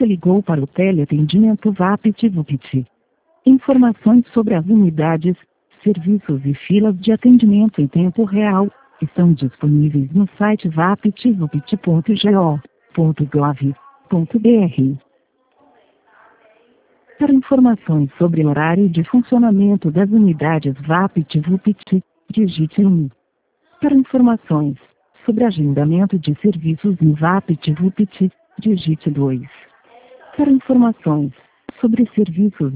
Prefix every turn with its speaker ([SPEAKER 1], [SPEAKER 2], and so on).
[SPEAKER 1] Você ligou para o teleatendimento VaptVupt. Informações sobre as unidades, serviços e filas de atendimento em tempo real estão disponíveis no site vaptvupt.go.gov.br. Para informações sobre o horário de funcionamento das unidades VaptVupt, digite 1. Para informações sobre agendamento de serviços no VaptVupt, digite 2. Para informações sobre serviços